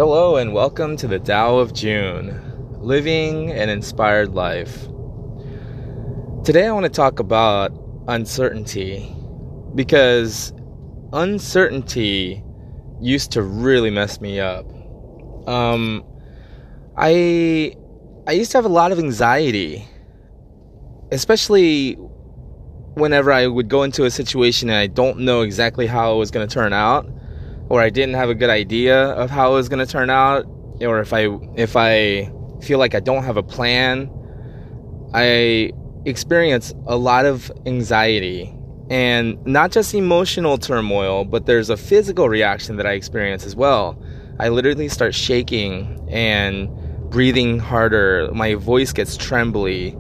Hello and welcome to the Tao of June, living an inspired life. Today I want to talk about uncertainty because uncertainty used to really mess me up. I used to have a lot of anxiety, especially whenever I would go into a situation and I don't know exactly how it was going to turn out, or I didn't have a good idea of how it was going to turn out, or if I feel like I don't have a plan. I experience a lot of anxiety, and not just emotional turmoil, but there's a physical reaction that I experience as well. I literally start shaking and breathing harder. My voice gets trembly.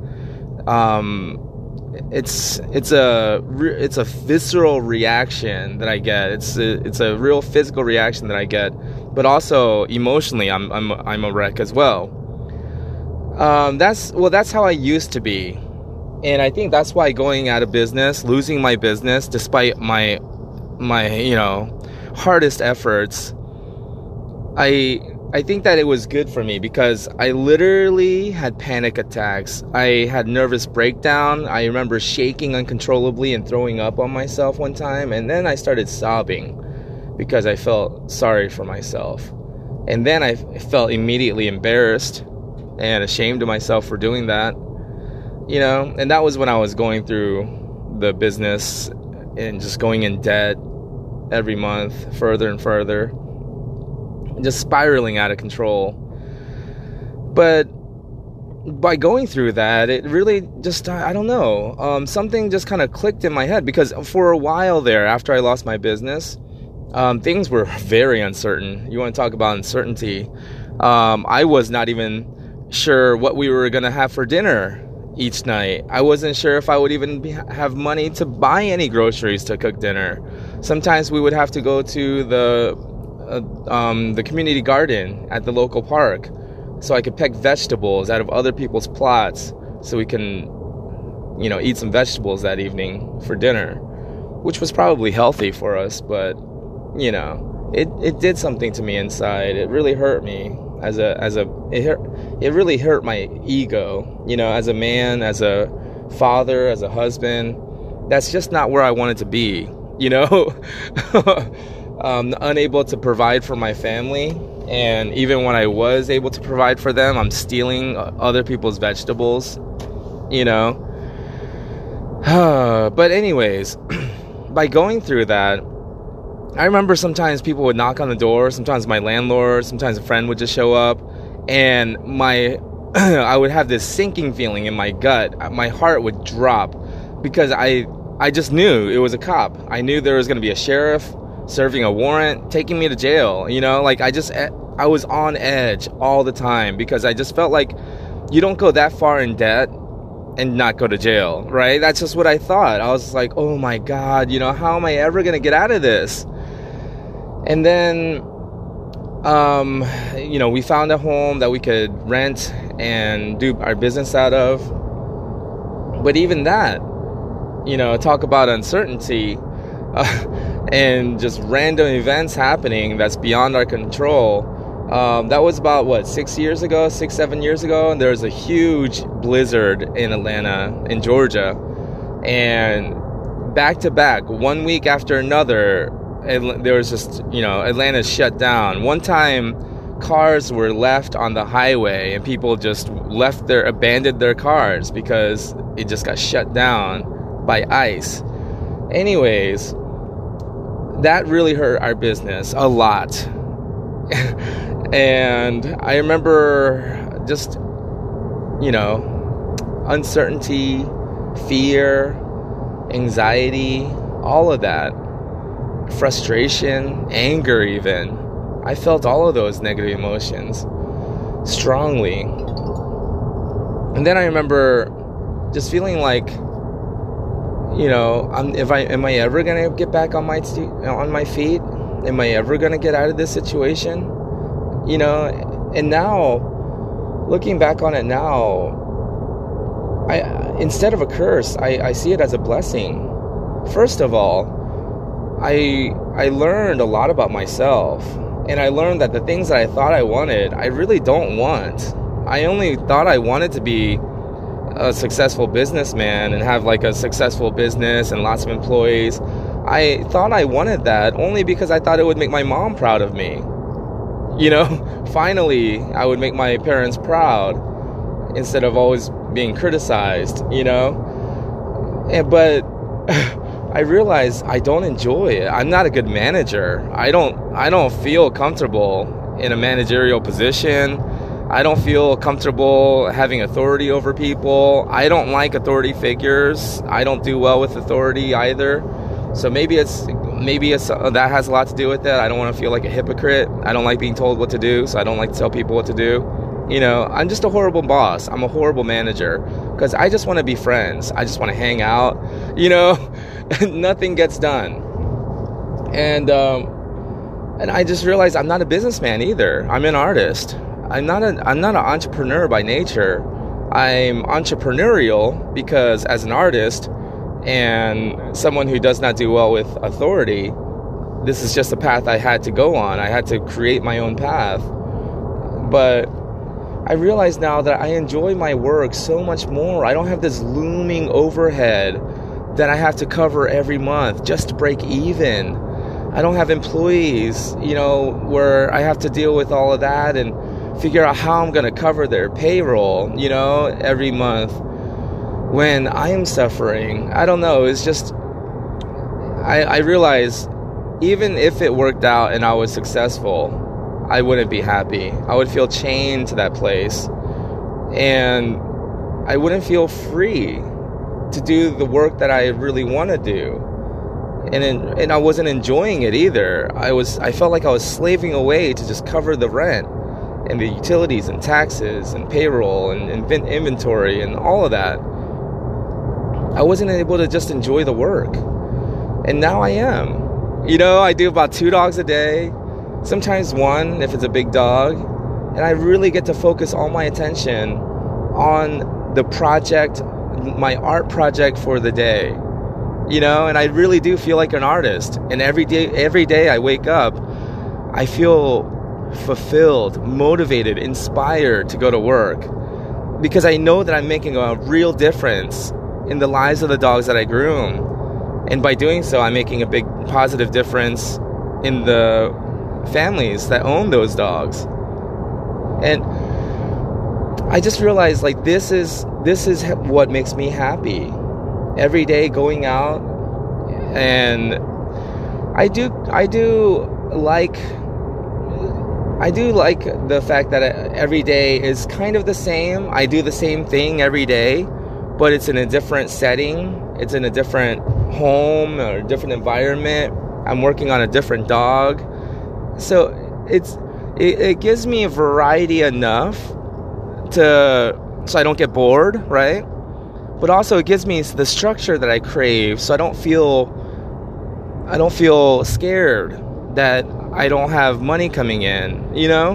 It's a visceral reaction that I get. It's a real physical reaction that I get, but also emotionally, I'm a wreck as well. That's how I used to be, and I think that's why going out of business, losing my business, despite my hardest efforts, I think that it was good for me because I literally had panic attacks. I had nervous breakdown. I remember shaking uncontrollably and throwing up on myself one time. And then I started sobbing because I felt sorry for myself. And then I felt immediately embarrassed and ashamed of myself for doing that. And that was when I was going through the business and just going in debt every month, further and further. Just spiraling out of control. But by going through that, it really just, I don't know, something just kind of clicked in my head, because for a while there, after I lost my business, things were very uncertain. You want to talk about uncertainty? I was not even sure what we were going to have for dinner each night. I wasn't sure if I would even have money to buy any groceries to cook dinner. Sometimes we would have to go to the community garden at the local park so I could pick vegetables out of other people's plots so we can, eat some vegetables that evening for dinner, which was probably healthy for us, but, it did something to me inside. It really hurt me it really hurt my ego, as a man, as a father, as a husband. That's just not where I wanted to be, unable to provide for my family, and even when I was able to provide for them, I'm stealing other people's vegetables, But anyways, by going through that, I remember sometimes people would knock on the door, sometimes my landlord, sometimes a friend would just show up, and I would have this sinking feeling in my gut. My heart would drop because I just knew it was a cop. I knew there was going to be a sheriff serving a warrant, taking me to jail. I was on edge all the time because I just felt like you don't go that far in debt and not go to jail, right? That's just what I thought. I was like, oh my God, how am I ever going to get out of this? And then, we found a home that we could rent and do our business out of. But even that, talk about uncertainty, and just random events happening that's beyond our control. That was about 7 years ago, and there was a huge blizzard in Atlanta, in Georgia, and back to back, 1 week after another, there was just, Atlanta's shut down. One time, cars were left on the highway, and people just abandoned their cars because it just got shut down by ice. Anyways, that really hurt our business a lot. And I remember just, uncertainty, fear, anxiety, all of that, frustration, anger even. I felt all of those negative emotions strongly. And then I remember just feeling like, am I ever gonna get back on my feet? Am I ever gonna get out of this situation? And now, looking back on it now, instead of a curse, I see it as a blessing. First of all, I learned a lot about myself. And I learned that the things that I thought I wanted, I really don't want. I only thought I wanted to be a successful businessman and have like a successful business and lots of employees. I thought I wanted that only because I thought it would make my mom proud of me. You know, finally, I would make my parents proud instead of always being criticized, you know? But I realized I don't enjoy it. I'm not a good manager. I don't feel comfortable in a managerial position. I don't feel comfortable having authority over people. I don't like authority figures. I don't do well with authority either. So maybe it's that has a lot to do with it. I don't want to feel like a hypocrite. I don't like being told what to do, so I don't like to tell people what to do. You know, I'm just a horrible boss. I'm a horrible manager because I just want to be friends. I just want to hang out. You know, nothing gets done. And I just realized I'm not a businessman either. I'm an artist. I'm not an entrepreneur by nature. I'm entrepreneurial because as an artist and someone who does not do well with authority, this is just a path I had to go on. I had to create my own path. But I realize now that I enjoy my work so much more. I don't have this looming overhead that I have to cover every month just to break even. I don't have employees, you know, where I have to deal with all of that and figure out how I'm going to cover their payroll, you know, every month when I am suffering. I don't know. It's just, I realize even if it worked out and I was successful, I wouldn't be happy. I would feel chained to that place. And I wouldn't feel free to do the work that I really want to do. And I wasn't enjoying it either. I felt like I was slaving away to just cover the rent and the utilities and taxes and payroll and inventory and all of that. I wasn't able to just enjoy the work. And now I am. You know, I do about 2 dogs a day, sometimes 1 if it's a big dog. And I really get to focus all my attention on the project, my art project for the day. You know, and I really do feel like an artist. And every day I wake up, I feel fulfilled, motivated, inspired to go to work because I know that I'm making a real difference in the lives of the dogs that I groom. And by doing so, I'm making a big positive difference in the families that own those dogs. And I just realized, like, this is what makes me happy. Every day going out, and I do like the fact that every day is kind of the same. I do the same thing every day, but it's in a different setting. It's in a different home or a different environment. I'm working on a different dog. So it gives me a variety enough so I don't get bored, right? But also it gives me the structure that I crave, so I don't feel scared that I don't have money coming in, you know?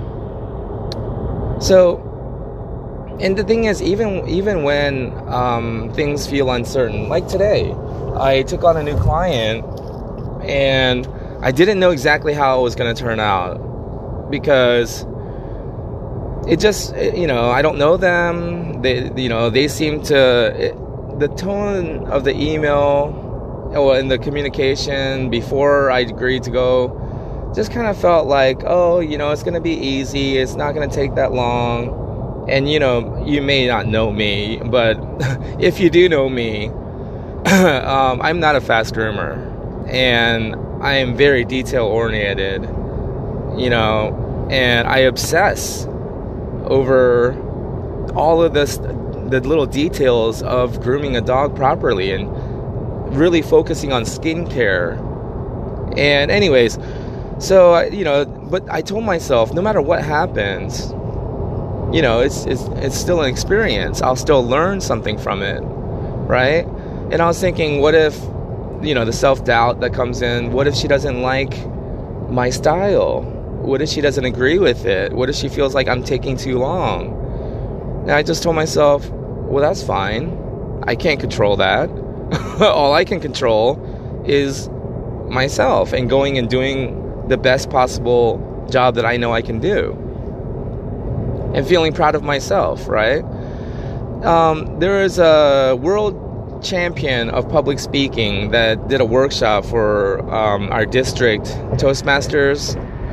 So, and the thing is, even when things feel uncertain, like today, I took on a new client, and I didn't know exactly how it was going to turn out, because it just, you know, I don't know them. They seem to, the tone of the email and the communication before I agreed to go just kind of felt like, oh, you know, it's going to be easy. It's not going to take that long. And, you know, you may not know me, but if you do know me, I'm not a fast groomer. And I am very detail oriented, you know, and I obsess over all of the little details of grooming a dog properly and really focusing on skincare. And anyways, so, you know, but I told myself, no matter what happens, you know, it's still an experience. I'll still learn something from it, right? And I was thinking, what if, you know, the self-doubt that comes in, what if she doesn't like my style? What if she doesn't agree with it? What if she feels like I'm taking too long? And I just told myself, well, that's fine. I can't control that. All I can control is myself and going and doing the best possible job that I know I can do, and feeling proud of myself, right? There is a world champion of public speaking that did a workshop for our district Toastmasters.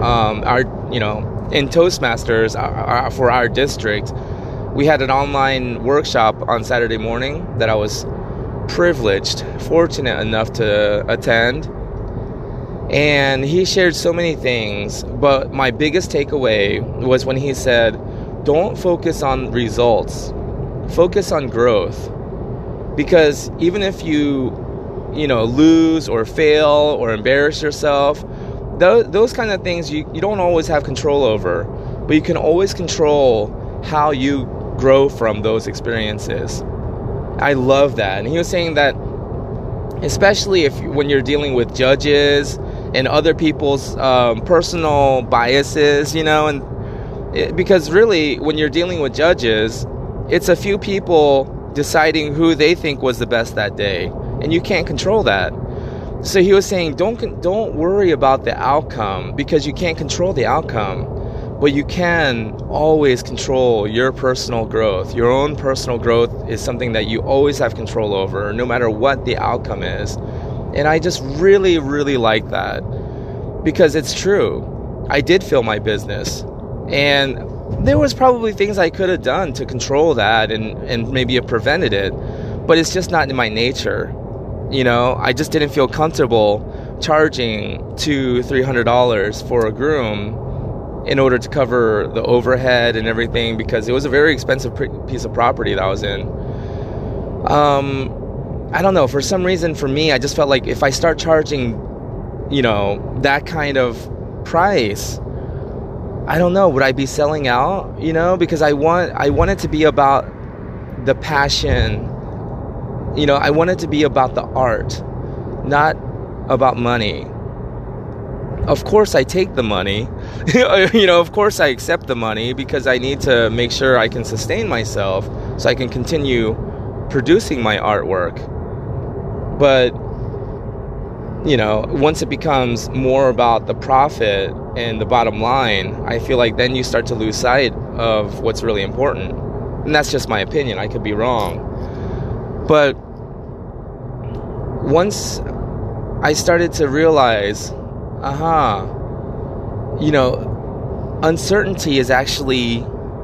In Toastmasters for our district, we had an online workshop on Saturday morning that I was fortunate enough to attend. And he shared so many things, but my biggest takeaway was when he said, don't focus on results, focus on growth. Because even if you lose or fail or embarrass yourself, those kind of things you don't always have control over, but you can always control how you grow from those experiences. I love that. And he was saying that especially when you're dealing with judges and other people's personal biases, because really when you're dealing with judges, it's a few people deciding who they think was the best that day, and you can't control that. So he was saying, don't worry about the outcome, because you can't control the outcome, but you can always control your personal growth. Your own personal growth is something that you always have control over, no matter what the outcome is. And I just really, really like that, because it's true. I did fail my business, and there was probably things I could have done to control that and maybe have prevented it, but it's just not in my nature. I just didn't feel comfortable charging $200-$300 for a groom in order to cover the overhead and everything, because it was a very expensive piece of property that I was in. I don't know, for some reason for me, I just felt like if I start charging, that kind of price, I don't know, would I be selling out? Because I want it to be about the passion. I want it to be about the art, not about money. Of course I take the money. Of course I accept the money, because I need to make sure I can sustain myself so I can continue producing my artwork. But once it becomes more about the profit and the bottom line, I feel like then you start to lose sight of what's really important. And that's just my opinion. I could be wrong. But once I started to realize, uncertainty is actually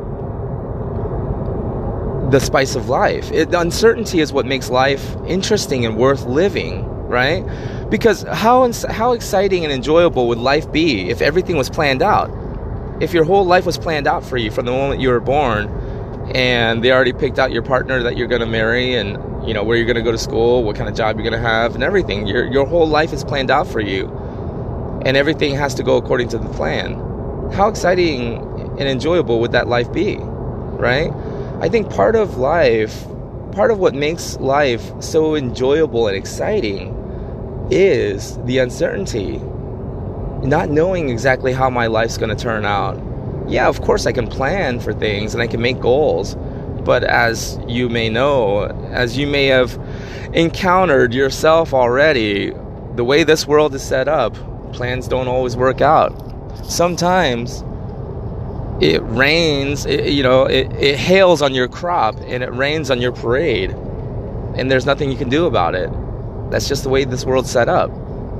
the spice of life. Uncertainty is what makes life interesting and worth living, right? Because how exciting and enjoyable would life be if everything was planned out? If your whole life was planned out for you from the moment you were born, and they already picked out your partner that you're going to marry, and where you're going to go to school, what kind of job you're going to have, and everything. Your whole life is planned out for you, and everything has to go according to the plan. How exciting and enjoyable would that life be, right? I think part of what makes life so enjoyable and exciting is the uncertainty. Not knowing exactly how my life's going to turn out. Yeah, of course I can plan for things and I can make goals, but as you may know, as you may have encountered yourself already, the way this world is set up, plans don't always work out. Sometimes it rains, it hails on your crop, and it rains on your parade, and there's nothing you can do about it. That's just the way this world's set up.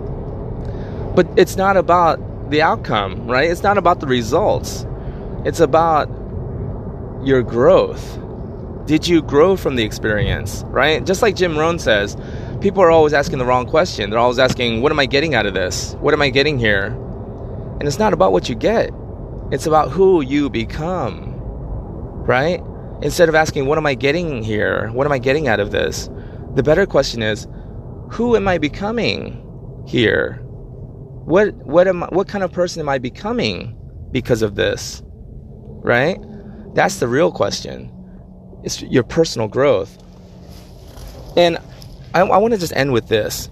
But it's not about the outcome, right? It's not about the results. It's about your growth. Did you grow from the experience, right? Just like Jim Rohn says, people are always asking the wrong question. They're always asking, what am I getting out of this? What am I getting here? And it's not about what you get. It's about who you become, right? Instead of asking, what am I getting here? What am I getting out of this? The better question is, who am I becoming here? What kind of person am I becoming because of this? Right? That's the real question. It's your personal growth. And I want to just end with this.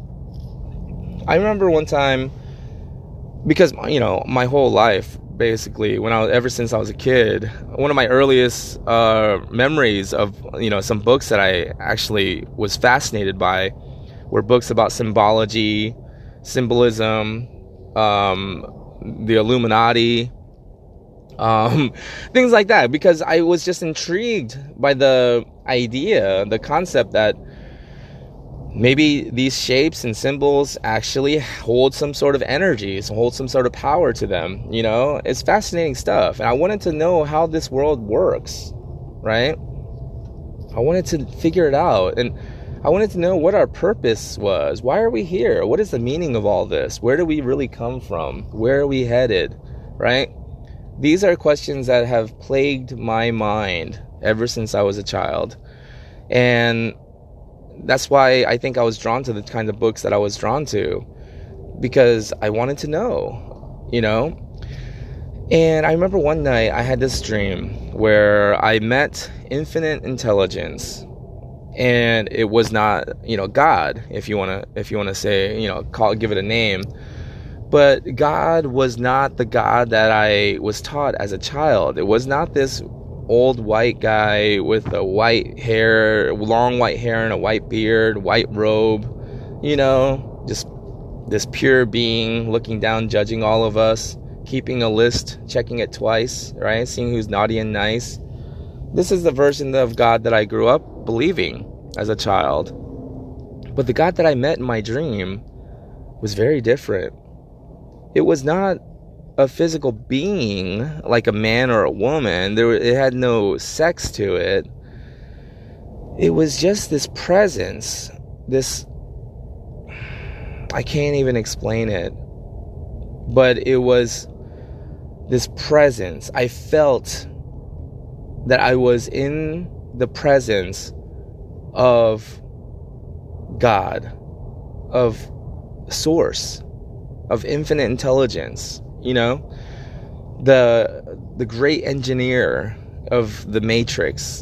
I remember one time, because my whole life, basically, ever since I was a kid, one of my earliest memories of some books that I actually was fascinated by were books about symbology, symbolism, the Illuminati, things like that, because I was just intrigued by the idea, the concept that maybe these shapes and symbols actually hold some sort of energy, hold some sort of power to them. It's fascinating stuff. And I wanted to know how this world works, right? I wanted to figure it out. And I wanted to know what our purpose was. Why are we here? What is the meaning of all this? Where do we really come from? Where are we headed, right? These are questions that have plagued my mind ever since I was a child. And that's why I think I was drawn to the kind of books that I was drawn to, because I wanted to know, And I remember one night I had this dream where I met infinite intelligence, and it was not, God, if you want to say, give it a name. But God was not the God that I was taught as a child. It was not this old white guy with a long white hair and a white beard, white robe, just this pure being looking down, judging all of us, keeping a list, checking it twice, right? Seeing who's naughty and nice. This is the version of God that I grew up believing as a child. But the God that I met in my dream was very different. It was not a physical being like a man or a woman. It had no sex to it. It was just this presence, I can't even explain it, but it was this presence. I felt that I was in the presence of God, of Source, of infinite intelligence, the great engineer of the Matrix,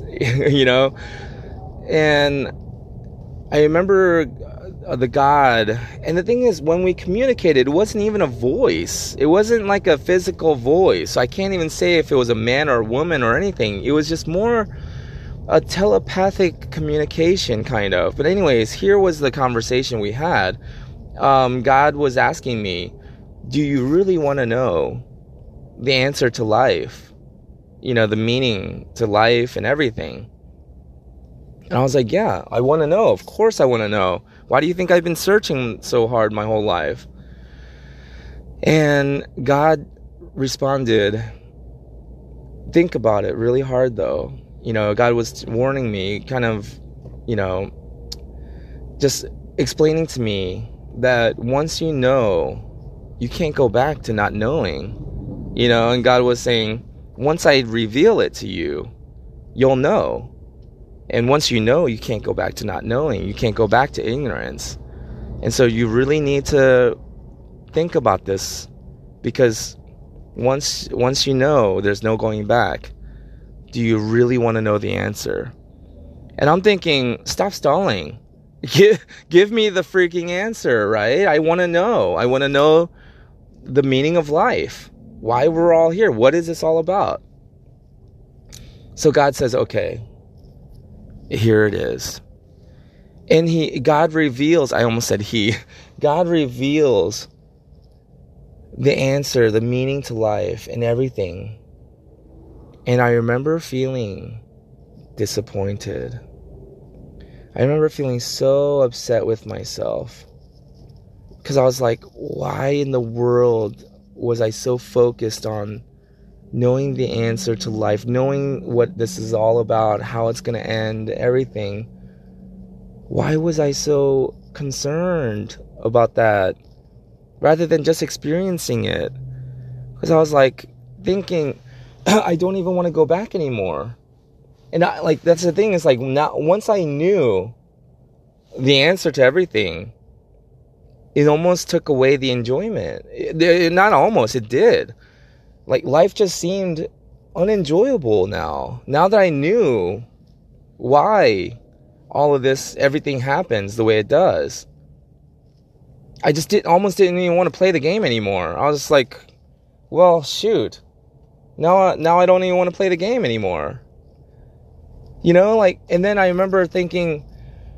and I remember the God, and the thing is, when we communicated, it wasn't even a voice. It wasn't like a physical voice. So I can't even say if it was a man or a woman or anything. It was just more a telepathic communication, kind of. But anyways, here was the conversation we had. God was asking me, do you really want to know the answer to life? The meaning to life and everything. And I was like, yeah, I want to know. Of course I want to know. Why do you think I've been searching so hard my whole life? And God responded, think about it really hard, though. God was warning me, kind of, just explaining to me that once you know, you can't go back to not knowing, and God was saying, once I reveal it to you, you'll know. And once you know, you can't go back to not knowing. You can't go back to ignorance. And so you really need to think about this, because once you know, there's no going back. Do you really want to know the answer? And I'm thinking, stop stalling. Give me the freaking answer, right? I want to know. I want to know the meaning of life. Why we're all here. What is this all about? So God says, okay, here it is. And God reveals the answer, the meaning to life and everything. And I remember feeling disappointed. I remember feeling so upset with myself, because I was like, why in the world was I so focused on knowing the answer to life, knowing what this is all about, how it's going to end, everything? Why was I so concerned about that rather than just experiencing it? Because I was like thinking, I don't even want to go back anymore. And that's the thing, is like, now, once I knew the answer to everything, it almost took away the enjoyment. Not almost, it did. Like, life just seemed unenjoyable now. Now that I knew why all of this, everything happens the way it does, I just almost didn't even want to play the game anymore. I was just like, well, shoot. Now I don't even want to play the game anymore. And then I remember thinking,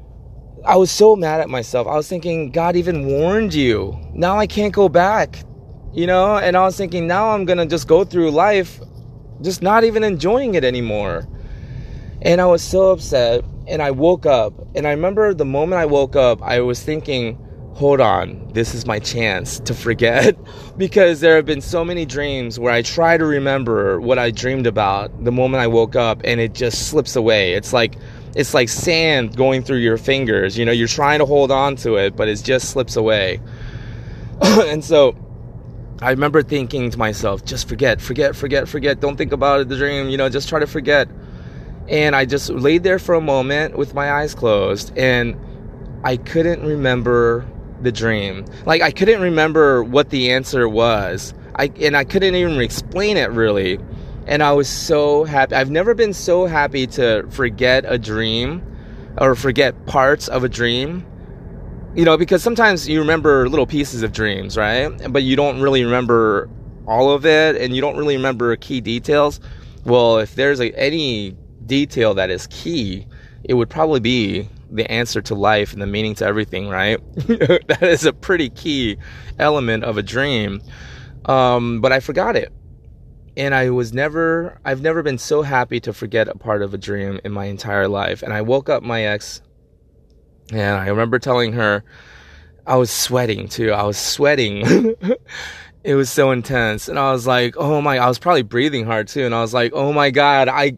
I was so mad at myself. I was thinking, God even warned you. Now I can't go back And I was thinking, now I'm going to just go through life just not even enjoying it anymore. And I was so upset, and I woke up, and I remember the moment I woke up, I was thinking, hold on, this is my chance to forget, because there have been so many dreams where I try to remember what I dreamed about the moment I woke up, and it just slips away. It's like sand going through your fingers. You're trying to hold on to it, but it just slips away. And so I remember thinking to myself, just forget. Don't think about the dream, just try to forget. And I just laid there for a moment with my eyes closed, and I couldn't remember the dream. Like, I couldn't remember what the answer was. I couldn't even explain it really. And I was so happy. I've never been so happy to forget a dream or forget parts of a dream. Because sometimes you remember little pieces of dreams, right? But you don't really remember all of it, and you don't really remember key details. Well, if there's any detail that is key, it would probably be the answer to life and the meaning to everything, right? That is a pretty key element of a dream. But I forgot it. And I've never been so happy to forget a part of a dream in my entire life. And I woke up my ex, and I remember telling her, I was sweating too. I was sweating. It was so intense. And I was like, I was probably breathing hard too. And I was like, oh my God, I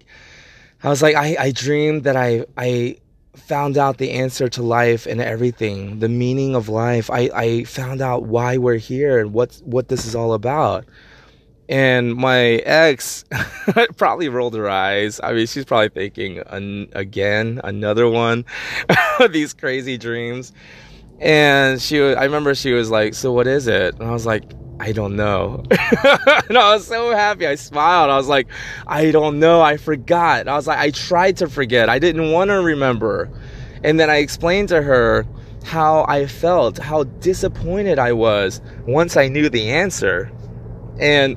dreamed that I found out the answer to life and everything, the meaning of life. I found out why we're here and what this is all about. And my ex probably rolled her eyes. I mean, she's probably thinking, again, another one of these crazy dreams. And I remember she was like, so what is it? And I was like, I don't know. And I was so happy. I smiled. I was like, I don't know. I forgot. And I was like, I tried to forget. I didn't want to remember. And then I explained to her how I felt, how disappointed I was once I knew the answer. And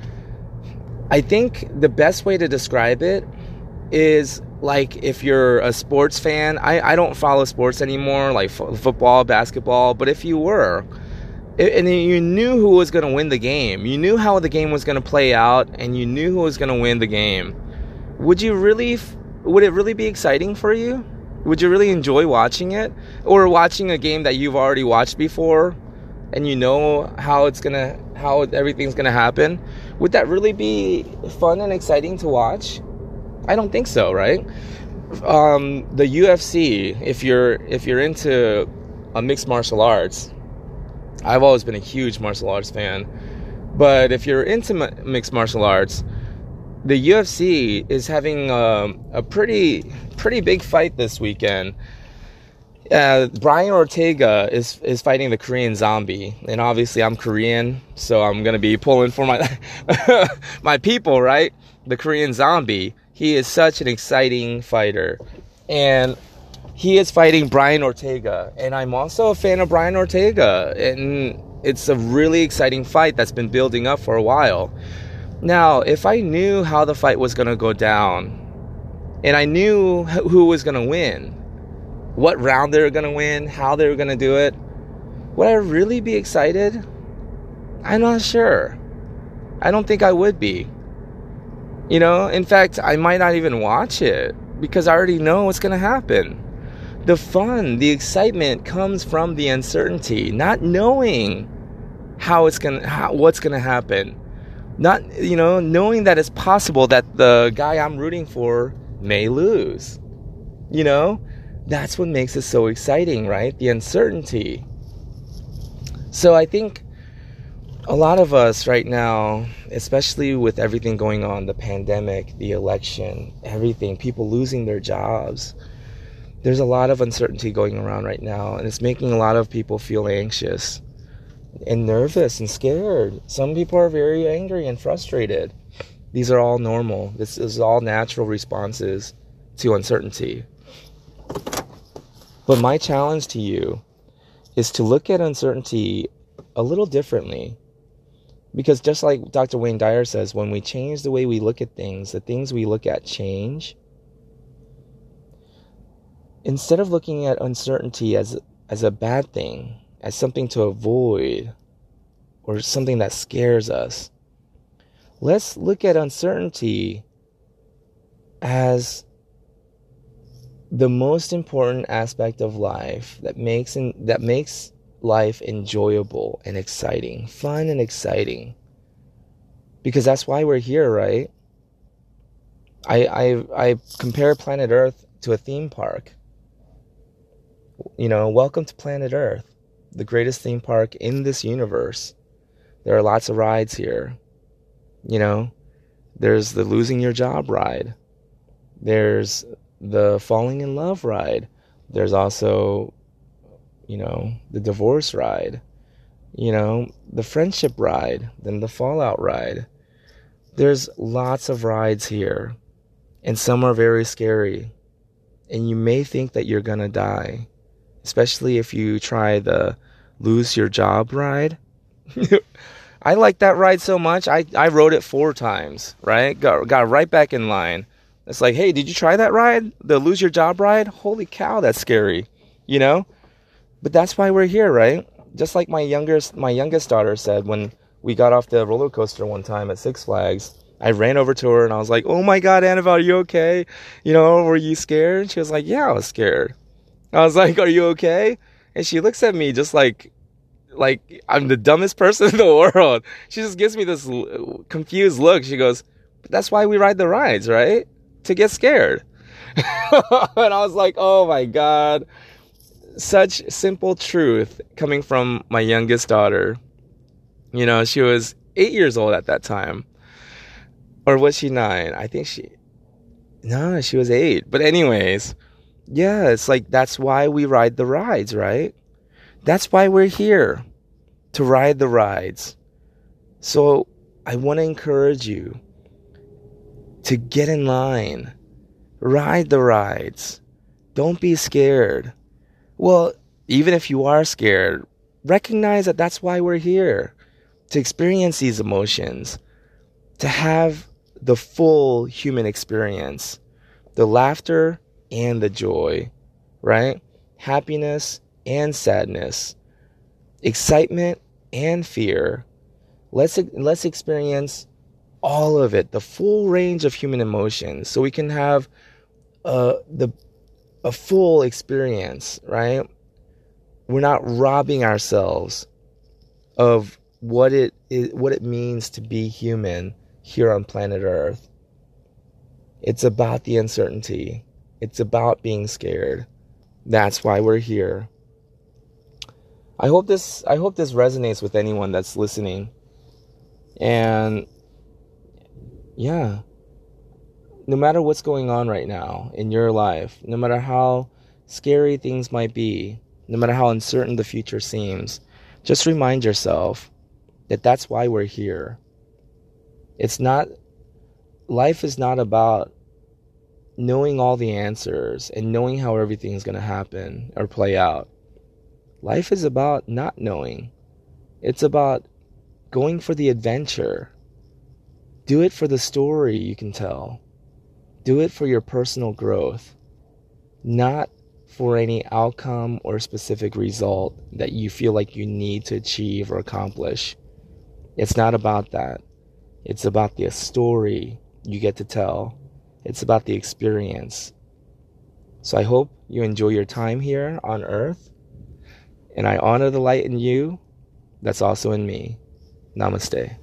I think the best way to describe it is like, if you're a sports fan, I don't follow sports anymore, like football, basketball, but if you were, and you knew who was going to win the game, you knew how the game was going to play out, and you knew who was going to win the game, would it really be exciting for you? Would you really enjoy watching it? Or watching a game that you've already watched before, and you know how everything's going to happen? Would that really be fun and exciting to watch? I don't think so, right? The UFC, if you're into mixed martial arts, I've always been a huge martial arts fan, but if you're into mixed martial arts, the UFC is having a pretty big fight this weekend. Brian Ortega is fighting the Korean Zombie, and obviously I'm Korean, so I'm gonna be pulling for my my people, right? The Korean Zombie. He is such an exciting fighter, and he is fighting Brian Ortega, and I'm also a fan of Brian Ortega, and it's a really exciting fight that's been building up for a while. Now, if I knew how the fight was gonna go down, and I knew who was gonna win, what round they were going to win, how they were going to do it, would I really be excited? I'm not sure. I don't think I would be. In fact, I might not even watch it because I already know what's going to happen. The fun, the excitement comes from the uncertainty, not knowing what's going to happen. Not, knowing that it's possible that the guy I'm rooting for may lose. That's what makes it so exciting, right? The uncertainty. So I think a lot of us right now, especially with everything going on, the pandemic, the election, everything, people losing their jobs, there's a lot of uncertainty going around right now, and it's making a lot of people feel anxious and nervous and scared. Some people are very angry and frustrated. These are all normal. This is all natural responses to uncertainty. But my challenge to you is to look at uncertainty a little differently. Because just like Dr. Wayne Dyer says, when we change the way we look at things, the things we look at change. Instead of looking at uncertainty as a bad thing, as something to avoid, or something that scares us. Let's look at uncertainty as the most important aspect of life that makes life enjoyable and exciting, fun and exciting. Because that's why we're here, right? I compare planet Earth to a theme park. Welcome to planet Earth, the greatest theme park in this universe. There are lots of rides here. There's the losing your job ride. There's the falling in love ride. There's also, the divorce ride. The friendship ride, then the fallout ride. There's lots of rides here, and some are very scary. And you may think that you're gonna die, especially if you try the lose your job ride. I like that ride so much. I rode it 4 times, right? Got right back in line. It's like, hey, did you try that ride? The lose your job ride? Holy cow, that's scary, But that's why we're here, right? Just like my youngest daughter said when we got off the roller coaster one time at Six Flags. I ran over to her and I was like, oh my God, Annabelle, are you okay? Were you scared? She was like, yeah, I was scared. I was like, are you okay? And she looks at me just like I'm the dumbest person in the world. She just gives me this confused look. She goes, but that's why we ride the rides, right? To get scared. And I was like, oh my God. Such simple truth coming from my youngest daughter. She was 8 years old at that time. Or was she 9? I think she was 8. But anyways, yeah, it's like that's why we ride the rides, right? That's why we're here, to ride the rides. So I want to encourage you to get in line, ride the rides. Don't be scared. Well, even if you are scared, recognize that that's why we're here, to experience these emotions, to have the full human experience, the laughter and the joy, right? Happiness and sadness, excitement and fear. Let's experience all of it, the full range of human emotions, so we can have a full experience, right? We're not robbing ourselves of what it means to be human here on planet Earth. It's about the uncertainty. It's about being scared. That's why we're here. I hope this resonates with anyone that's listening. And yeah, no matter what's going on right now in your life, no matter how scary things might be, no matter how uncertain the future seems, just remind yourself that that's why we're here. Life is not about knowing all the answers and knowing how everything's going to happen or play out. Life is about not knowing. It's about going for the adventure. Do it for the story you can tell. Do it for your personal growth, not for any outcome or specific result that you feel like you need to achieve or accomplish. It's not about that. It's about the story you get to tell. It's about the experience. So I hope you enjoy your time here on Earth, and I honor the light in you that's also in me. Namaste.